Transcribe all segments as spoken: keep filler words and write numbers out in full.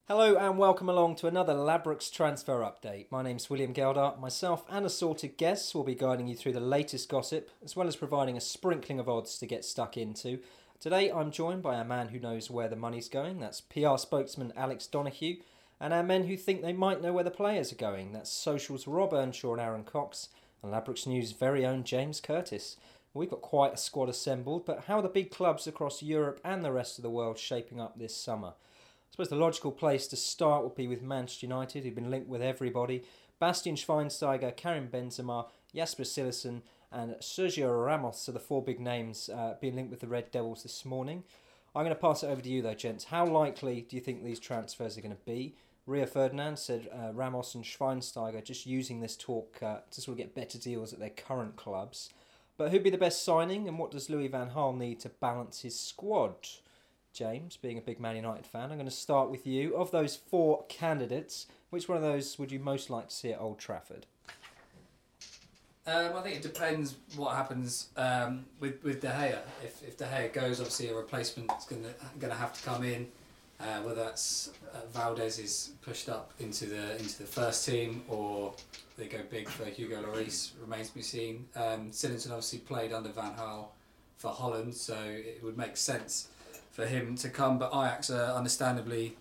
Hello and welcome along to another Ladbrokes transfer update. My name's William Geldart. Myself and assorted guests will be guiding you through the latest gossip, as well as providing a sprinkling of odds to get stuck into. Today I'm joined by a man who knows where the money's going, that's P R spokesman Alex Donoghue, and our men who think they might know where the players are going, that's Social's Rob Earnshaw and Aaron Cox, and Ladbrokes News' very own James Curtis. We've got quite a squad assembled, but how are the big clubs across Europe and the rest of the world shaping up this summer? I suppose the logical place to start would be with Manchester United, who've been linked with everybody. Bastian Schweinsteiger, Karim Benzema, Jasper Cillessen and Sergio Ramos are the four big names uh, being linked with the Red Devils this morning. I'm going to pass it over to you though, gents. How likely do you think these transfers are going to be? Rio Ferdinand said uh, Ramos and Schweinsteiger just using this talk uh, to sort of get better deals at their current clubs. But who'd be the best signing, and what does Louis van Gaal need to balance his squad? James, being a big Man United fan, I'm going to start with you. Of those four candidates, which one of those would you most like to see at Old Trafford? Um, I think it depends what happens um, with with De Gea. If if De Gea goes, obviously a replacement is going to going to have to come in. Uh, whether that's uh, Valdez is pushed up into the into the first team, or they go big for Hugo Lloris, remains to be seen. Um, Cillessen obviously played under Van Gaal for Holland, so it would make sense for him to come, but Ajax are understandably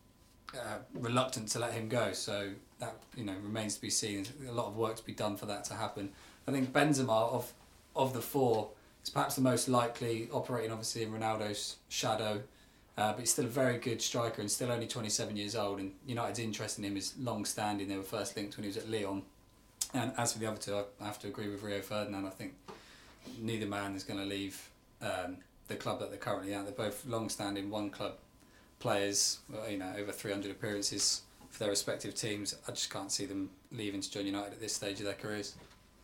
uh, reluctant to let him go, so that you know remains to be seen. A lot of work to be done for that to happen. I think Benzema of of the four is perhaps the most likely, operating obviously in Ronaldo's shadow, uh, but he's still a very good striker and still only twenty-seven years old, and United's interest in him is long standing. They were first linked when he was at Lyon, and as for the other two, I, I have to agree with Rio Ferdinand. I think neither man is going to leave um, the club that they're currently at. They're both long-standing one-club players, you know, over three hundred appearances for their respective teams. I just can't see them leaving to join United at this stage of their careers.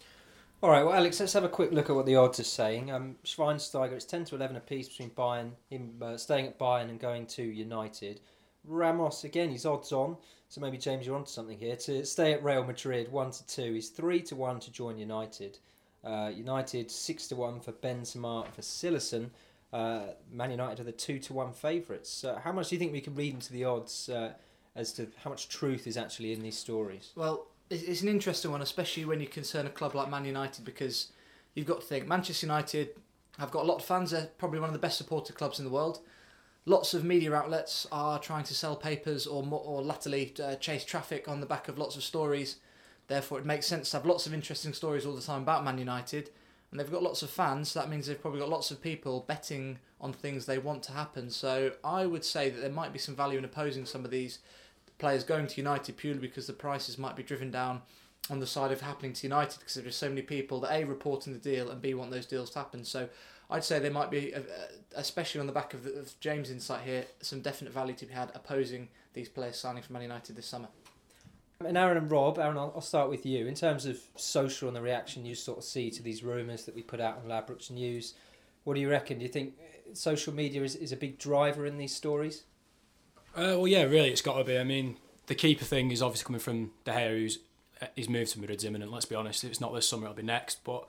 All right, well, Alex, let's have a quick look at what the odds are saying. Um, Schweinsteiger, it's ten to eleven apiece between Bayern, him uh, staying at Bayern and going to United. Ramos, again, he's odds on, so maybe, James, you're onto something here. To stay at Real Madrid, one to two. He's three to one to join United. Uh, United, six to one for Benzema and for Cillessen. Uh, Man United are the two to one favourites. Uh, how much do you think we can read into the odds uh, as to how much truth is actually in these stories? Well, it's an interesting one, especially when you concern a club like Man United, because you've got to think Manchester United have got a lot of fans. They're probably one of the best supported clubs in the world. Lots of media outlets are trying to sell papers or or latterly uh, chase traffic on the back of lots of stories. Therefore, it makes sense to have lots of interesting stories all the time about Man United. And they've got lots of fans, so that means they've probably got lots of people betting on things they want to happen. So I would say that there might be some value in opposing some of these players going to United purely because the prices might be driven down on the side of happening to United, because there's so many people that A, reporting the deal and B, want those deals to happen. So I'd say there might be, especially on the back of, the, of James' insight here, some definite value to be had opposing these players signing for Man United this summer. And Aaron and Rob, Aaron, I'll, I'll start with you. In terms of social and the reaction you sort of see to these rumours that we put out on Ladbrokes News, what do you reckon? Do you think social media is, is a big driver in these stories? Uh, well, yeah, really, it's got to be. I mean, the keeper thing is obviously coming from De Gea, who's his move to Madrid's imminent. Let's be honest, if it's not this summer, it'll be next. But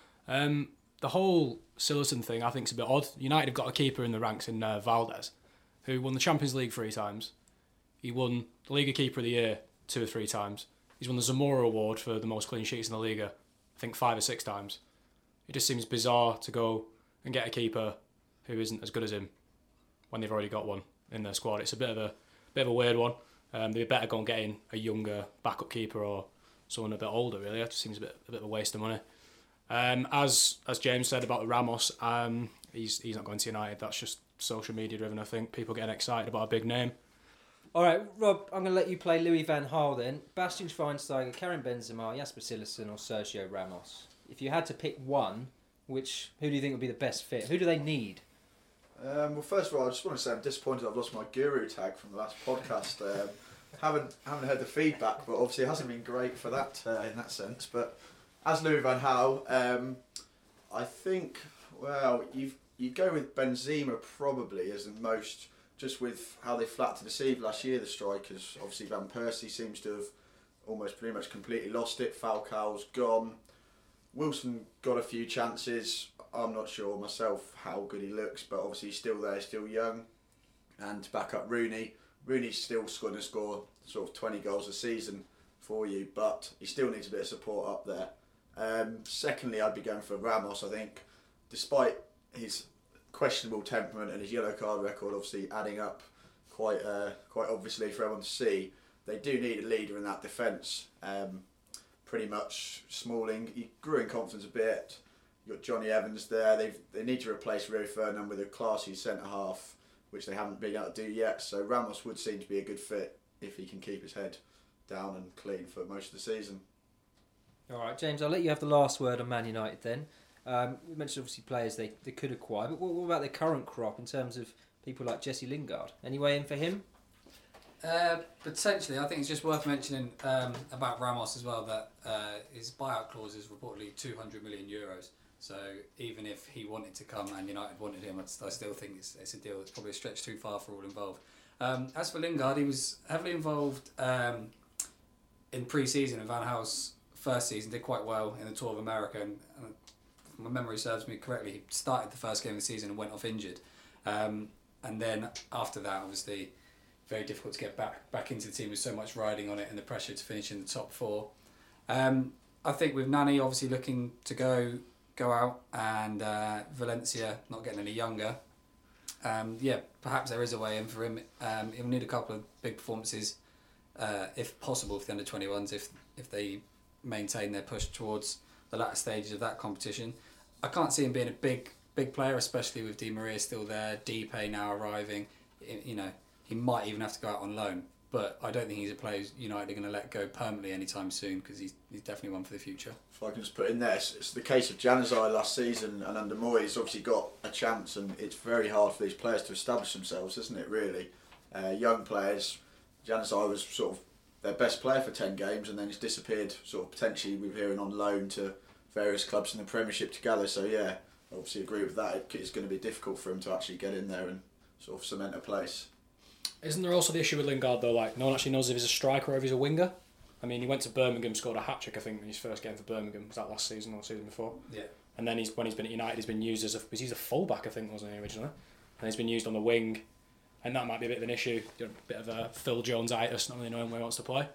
um, the whole Cillessen thing, I think, is a bit odd. United have got a keeper in the ranks in uh, Valdez, who won the Champions League three times. He won the Liga Keeper of the Year two or three times. He's won the Zamora Award for the most clean sheets in the Liga, I think five or six times. It just seems bizarre to go and get a keeper who isn't as good as him when they've already got one in their squad. It's a bit of a bit of a weird one. Um, they'd better go and getting a younger backup keeper or someone a bit older. Really, it just seems a bit a bit of a waste of money. Um, as as James said about Ramos, um, he's he's not going to United. That's just social media driven. I think people getting excited about a big name. All right, Rob, I'm going to let you play Louis van Gaal then. Bastian Schweinsteiger, Karim Benzema, Jasper Cillessen or Sergio Ramos. If you had to pick one, which who do you think would be the best fit? Who do they need? Um, well, first of all, I just want to say I'm disappointed I've lost my guru tag from the last podcast. Um, haven't haven't heard the feedback, but obviously it hasn't been great for that uh, in that sense. But as Louis van Gaal, um, I think well, you've you go with Benzema probably as the most. Just with how they flat to deceive last year, the strikers. Obviously, Van Persie seems to have almost pretty much completely lost it. Falcao's gone. Wilson got a few chances. I'm not sure myself how good he looks, but obviously he's still there, still young. And to back up Rooney, Rooney's still going to score sort of twenty goals a season for you, but he still needs a bit of support up there. Um, secondly, I'd be going for Ramos. I think, despite his questionable temperament and his yellow card record, obviously adding up quite uh, quite obviously for everyone to see, they do need a leader in that defence. Um, pretty much, Smalling, he grew in confidence a bit. You've got Johnny Evans there. They they need to replace Rio Ferdinand with a classy centre half, which they haven't been able to do yet. So Ramos would seem to be a good fit if he can keep his head down and clean for most of the season. All right, James, I'll let you have the last word on Man United then. Um, we mentioned obviously players they, they could acquire, but what, what about their current crop in terms of people like Jesse Lingard? Any way in for him? Uh, potentially, I think it's just worth mentioning um, about Ramos as well that uh, his buyout clause is reportedly two hundred million euros. So even if he wanted to come and United wanted him, I still think it's, it's a deal that's probably a stretch too far for all involved. Um, as for Lingard, he was heavily involved um, in pre-season in Van Gaal's first season, did quite well in the Tour of America, and, and if my memory serves me correctly, he started the first game of the season and went off injured. Um, and then after that, obviously, very difficult to get back back into the team with so much riding on it and the pressure to finish in the top four. Um, I think with Nani obviously looking to go go out and uh, Valencia not getting any younger, um, yeah, perhaps there is a way in for him. Um, he'll need a couple of big performances, uh, if possible, for the under twenty-ones, if if they maintain their push towards the latter stages of that competition. I can't see him being a big big player, especially with Di Maria still there, Depay now arriving. You know, he might even have to go out on loan, but I don't think he's a player United are going to let go permanently anytime soon, because he's, he's definitely one for the future. If I can just put in there, it's, it's the case of Januzaj last season, and under Moyes obviously got a chance, and it's very hard for these players to establish themselves, isn't it, really? Uh, young players, Januzaj was sort of their best player for ten games, and then he's disappeared, sort of potentially we're hearing on loan to various clubs in the Premiership together. So yeah, I obviously agree with that. It's going to be difficult for him to actually get in there and sort of cement a place. Isn't there also the issue with Lingard though? Like, no one actually knows if he's a striker or if he's a winger. I mean, he went to Birmingham, scored a hat trick, I think, in his first game for Birmingham. Was that last season or the season before? Yeah. And then he's when he's been at United, he's been used as a was he's a fullback, I think, wasn't he originally? And he's been used on the wing, and that might be a bit of an issue. You know, a bit of a Phil Jones-itis, not really knowing where he wants to play.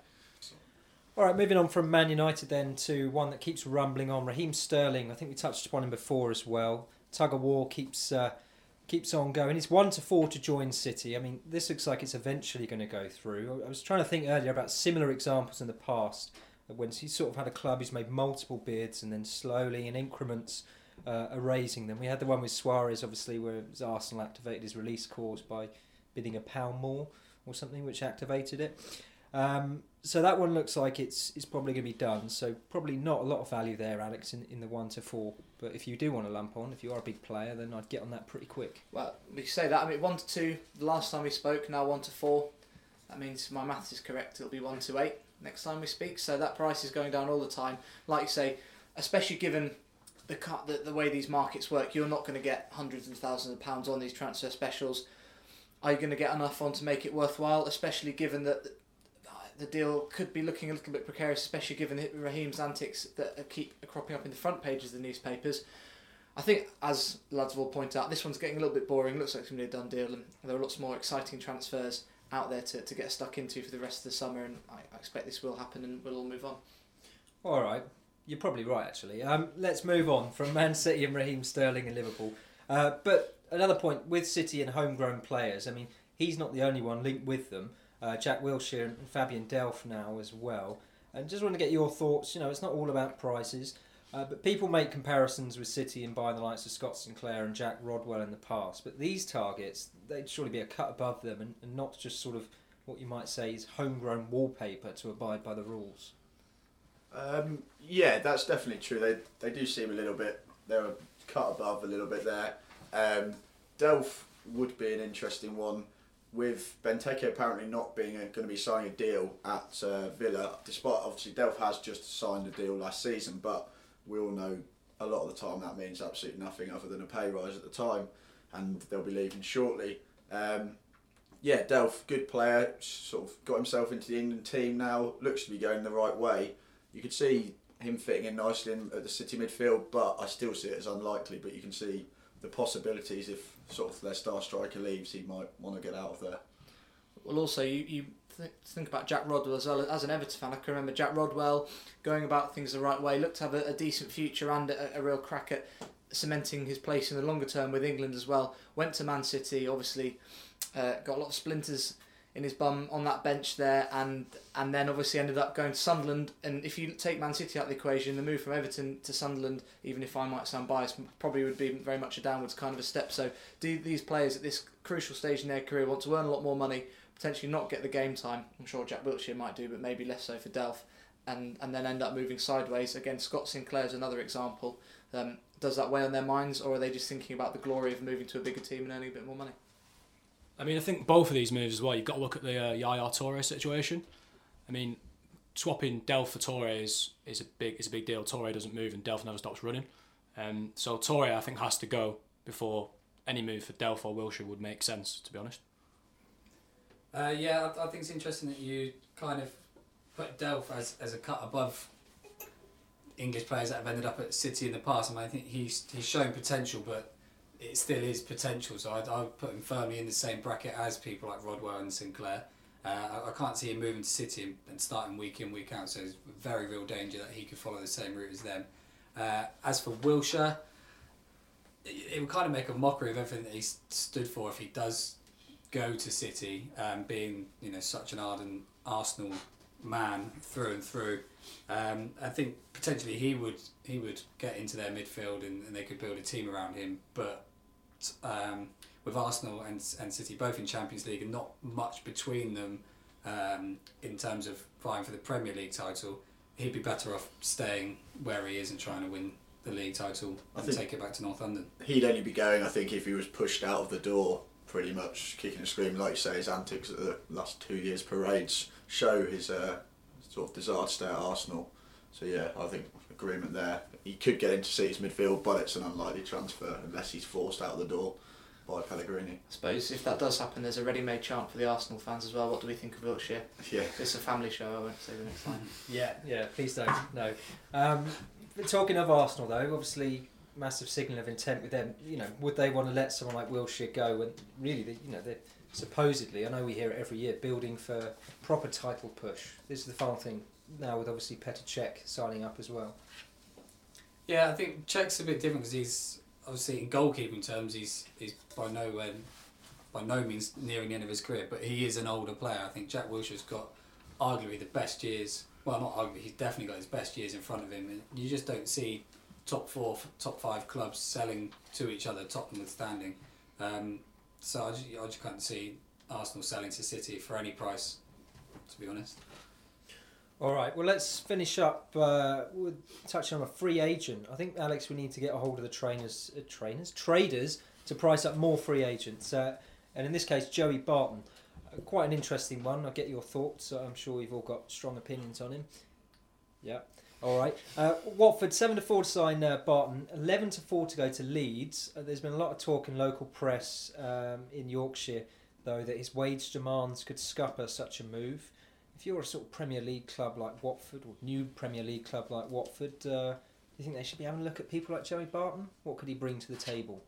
All right, moving on from Man United then to one that keeps rumbling on, Raheem Sterling. I think we touched upon him before as well. Tug of war keeps uh, keeps on going. It's one to four to join City. I mean, this looks like it's eventually going to go through. I was trying to think earlier about similar examples in the past when he's sort of had a club who's made multiple bids and then slowly in increments uh, erasing them. We had the one with Suarez, obviously, where it was Arsenal activated his release clause by bidding a pound more or something, which activated it. Um, so that one looks like it's it's probably going to be done. So probably not a lot of value there, Alex, in, in the one to four. But if you do want to lump on, if you are a big player, then I'd get on that pretty quick. Well, we say that. I mean, one to two. The last time we spoke, now one to four. That means my maths is correct. It'll be one to eight next time we speak. So that price is going down all the time. Like you say, especially given the the, the way these markets work, you're not going to get hundreds of thousands of pounds on these transfer specials. Are you going to get enough on to make it worthwhile? Especially given that the deal could be looking a little bit precarious, especially given Raheem's antics that keep cropping up in the front pages of the newspapers. I think, as lads will point out, this one's getting a little bit boring. Looks like it's going to be a done deal, and there are lots more exciting transfers out there to, to get stuck into for the rest of the summer, and I, I expect this will happen and we'll all move on. All right, you're probably right, actually. Um, let's move on from Man City and Raheem Sterling and Liverpool. Uh, but another point with City and homegrown players, I mean, he's not the only one linked with them. Uh, Jack Wilshere and Fabian Delph now as well. And just want to get your thoughts. You know, it's not all about prices, uh, but people make comparisons with City and buying the likes of Scott Sinclair and Jack Rodwell in the past. But these targets, they'd surely be a cut above them and, and not just sort of what you might say is homegrown wallpaper to abide by the rules. Um, yeah, that's definitely true. They they do seem a little bit, they're a cut above a little bit there. Um, Delph would be an interesting one. With Benteke apparently not being a, going to be signing a deal at uh, Villa, despite obviously Delph has just signed a deal last season, but we all know a lot of the time that means absolutely nothing other than a pay rise at the time, and they'll be leaving shortly. Um, yeah, Delph, good player, sort of got himself into the England team now, looks to be going the right way. You could see him fitting in nicely in, at the City midfield, but I still see it as unlikely, but you can see the possibilities if sort of their star striker leaves, he might want to get out of there. Well, also you you th- think about Jack Rodwell as well. As an Everton fan, I can remember Jack Rodwell going about things the right way. Looked to have a, a decent future and a, a real crack at cementing his place in the longer term with England as well. Went to Man City, obviously uh, got a lot of splinters in his bum on that bench there, and and then obviously ended up going to Sunderland. And if you take Man City out of the equation, the move from Everton to Sunderland, even if I might sound biased, probably would be very much a downwards kind of a step. So do these players at this crucial stage in their career want to earn a lot more money, potentially not get the game time? I'm sure Jack Wilshere might do, but maybe less so for Delph, and and then end up moving sideways. Again, Scott Sinclair is another example. Um, does that weigh on their minds, or are they just thinking about the glory of moving to a bigger team and earning a bit more money? I mean, I think both of these moves as well, you've got to look at the uh, Yaya Touré situation. I mean, swapping Delph for Touré is, is, a big, is a big deal. Touré doesn't move and Delph never stops running. Um, so Touré, I think, has to go before any move for Delph or Wilshere would make sense, to be honest. Uh, yeah, I, I think it's interesting that you kind of put Delph as, as a cut above English players that have ended up at City in the past. I mean, I think he's he's shown potential, but it still is potential. So I'd, I'd put him firmly in the same bracket as people like Rodwell and Sinclair. Uh, I, I can't see him moving to City and, and starting week in, week out. So there's very real danger that he could follow the same route as them. Uh, as for Wilshere, it, it would kind of make a mockery of everything that he stood for if he does go to City, um, being you know such an ardent Arsenal man through and through. Um, I think potentially he would he would get into their midfield and, and they could build a team around him. But um, with Arsenal and and City both in Champions League and not much between them um, in terms of vying for the Premier League title, he'd be better off staying where he is and trying to win the league title I and take it back to North London. He'd only be going, I think, if he was pushed out of the door, pretty much kicking and screaming. Like you say, his antics at the last two years' parades show his uh, sort of desire to stay at Arsenal. So yeah, I think agreement there. He could get into City's midfield, but it's an unlikely transfer unless he's forced out of the door by Pellegrini. I suppose if that does happen, there's a ready-made chant for the Arsenal fans as well. What do we think of Wilshere? Yeah. It's a family show, I won't say the next line. Yeah, yeah, please don't. No. Um, but talking of Arsenal, though, obviously massive signal of intent with them. You know, would they want to let someone like Wilshere go? And really, they, you know, they're supposedly, I know we hear it every year, building for proper title push. This is the final thing now with obviously Petr Cech signing up as well. Yeah, I think Cech's a bit different because he's obviously in goalkeeping terms he's he's by no um, by no means nearing the end of his career, but he is an older player. I think Jack Wilshere's got arguably the best years. Well, not arguably, he's definitely got his best years in front of him, and you just don't see top four, top five clubs selling to each other, Tottenham withstanding. Um, so I just, I just can't see Arsenal selling to City for any price, to be honest. All right, well, let's finish up uh, with touching on a free agent. I think, Alex, we need to get a hold of the trainers, uh, trainers, traders to price up more free agents. Uh, and in this case, Joey Barton. Uh, quite an interesting one. I'll get your thoughts. I'm sure you've all got strong opinions on him. Yeah. All right. Uh, Watford, seven to four to sign uh, Barton, eleven to four to go to Leeds. Uh, there's been a lot of talk in local press um, in Yorkshire, though, that his wage demands could scupper such a move. If you're a sort of Premier League club like Watford, or new Premier League club like Watford, uh, do you think they should be having a look at people like Joey Barton? What could he bring to the table?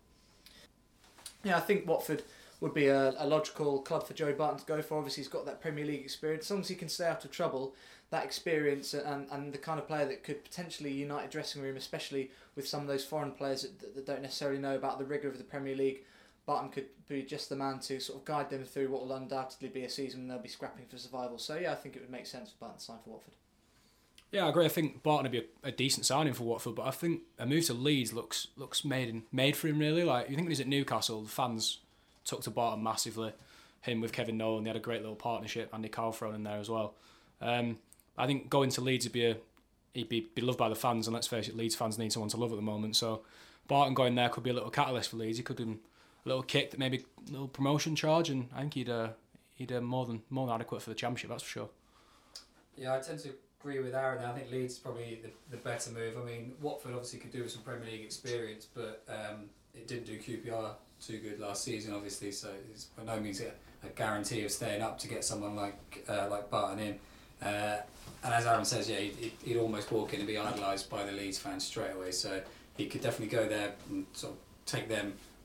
Yeah, I think Watford would be a, a logical club for Joey Barton to go for. Obviously, he's got that Premier League experience. As long as he can stay out of trouble, that experience and, and the kind of player that could potentially unite a dressing room, especially with some of those foreign players that, that don't necessarily know about the rigour of the Premier League, Barton could be just the man to sort of guide them through what will undoubtedly be a season when they'll be scrapping for survival. So yeah, I think it would make sense for Barton to sign for Watford. Yeah, I agree. I think Barton would be a, a decent signing for Watford, but I think a move to Leeds looks looks made in, made for him really. Like you think when he's at Newcastle, the fans took to Barton massively. Him with Kevin Nolan, they had a great little partnership. Andy Carroll thrown in there as well. Um, I think going to Leeds would be a he'd be, be loved by the fans, and let's face it, Leeds fans need someone to love at the moment. So Barton going there could be a little catalyst for Leeds. He could do a little kick, that maybe a little promotion charge, and I think he'd uh, he'd uh, more than more than adequate for the Championship. That's for sure. Yeah, I tend to agree with Aaron. I think Leeds is probably the, the better move. I mean, Watford obviously could do with some Premier League experience, but um, it didn't do Q P R too good last season, obviously. So it's by no means a, a guarantee of staying up to get someone like uh, like Barton in. Uh, and as Aaron says, yeah, he'd, he'd almost walk in and be idolised by the Leeds fans straight away. So he could definitely go there and sort of take them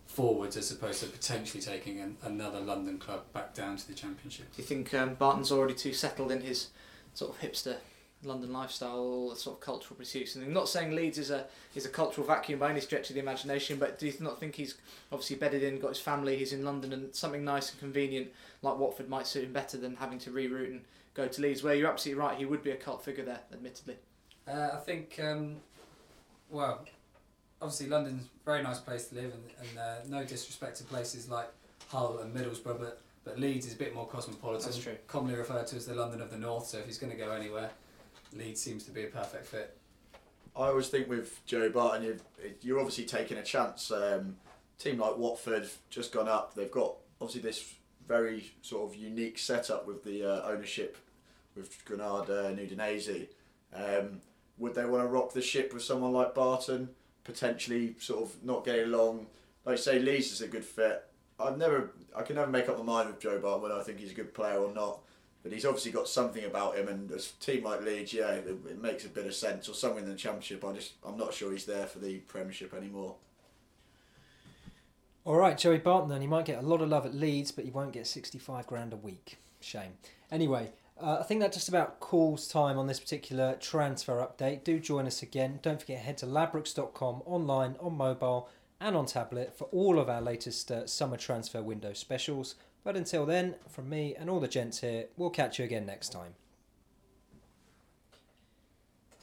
forwards as opposed to potentially taking an, another London club back down to the Championship. Do you think um, Barton's already too settled in his sort of hipster London lifestyle, all the sort of cultural pursuits? And I'm not saying Leeds is a is a cultural vacuum by any stretch of the imagination, but do you not think he's obviously bedded in, got his family, he's in London, and something nice and convenient like Watford might suit him better than having to reroute and go to Leeds, where you're absolutely right, he would be a cult figure there, admittedly. Uh, I think, um, well, obviously London's a very nice place to live, and, and uh, no disrespect to places like Hull and Middlesbrough, but, but Leeds is a bit more cosmopolitan. That's true. Commonly referred to as the London of the North, so if he's going to go anywhere, Leeds seems to be a perfect fit. I always think with Joey Barton, you've, you're obviously taking a chance. Um, team like Watford just gone up. They've got obviously this very sort of unique setup with the uh, ownership with Grenard uh, Udinese. Um, would they want to rock the ship with someone like Barton? Potentially sort of not getting along. Like I say, Leeds is a good fit. I've never, I can never make up my mind with Joe Barton whether I think he's a good player or not. But he's obviously got something about him, and a team like Leeds, yeah, it, it makes a bit of sense. Or somewhere in the Championship, I just, I'm not sure he's there for the Premiership anymore. All right, Joey Barton then. He might get a lot of love at Leeds, but he won't get sixty-five grand a week. Shame. Anyway, uh, I think that just about calls time on this particular transfer update. Do join us again. Don't forget, head to ladbrokes dot com online, on mobile and on tablet for all of our latest uh, summer transfer window specials. But until then, from me and all the gents here, we'll catch you again next time.